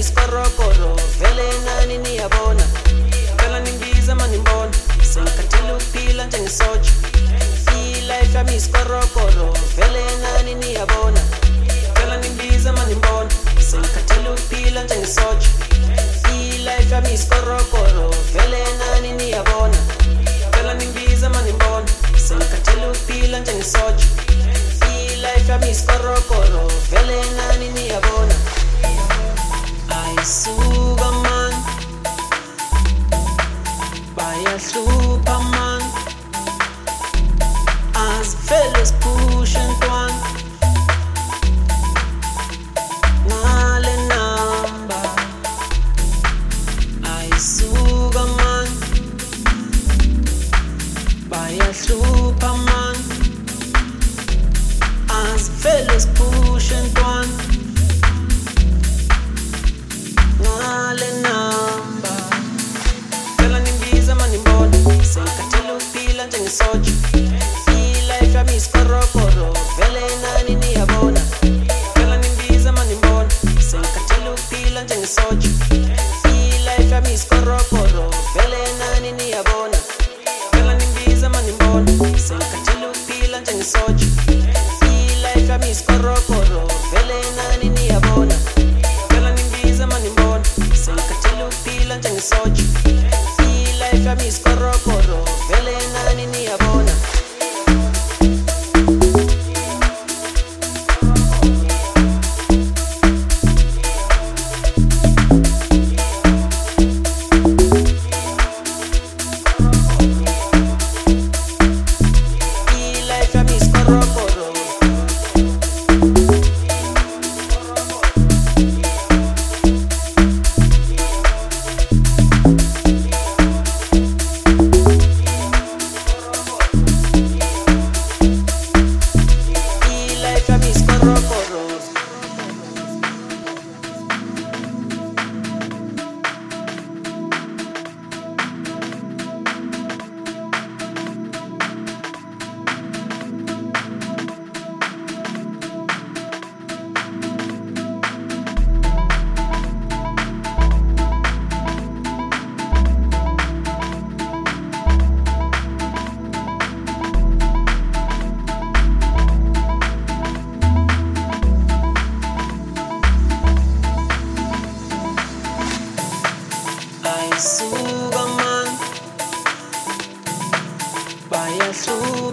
iskorokoro vele nani niyabona phela nimbiza manimbona sengikhathele ukuphila njengesotsha ilife yami iskorokoro vele nani niyabona phela nimbiza manimbona sengikhathele ukuphila njengesotsha ilife yami iskorokoro vele nani niyabona phela nimbiza manimbona sengikhathele ukuphila njengesotsha ilife yami iskorokoro vele nani niyabona ayisuka man bayahlupha man azivele siphushe ntwana ngale namba ayisuka man bayahlupha man azivele siphushe ntwana ngale namba phela nimbiza manimbona sengikhathele ukuphila njengesotsha ilife yami iskorokoro vele nani niyabona phela nimbiza manimbona sengikhathele ukuphila njengesotsha ilife yami iskorokoro vele nani niyabona phela nimbiza manimbona sengikhathele ukuphila njengesotsha ilife yami iskorokoro vele nani niyabona phela nimbiza manimbona sengikhathele ukuphila njengesotsha ilife yami iskorokoro vele nani niyabona ilife yami iskorokoro ilife yami iskorokoro ayisuka man bayahlupha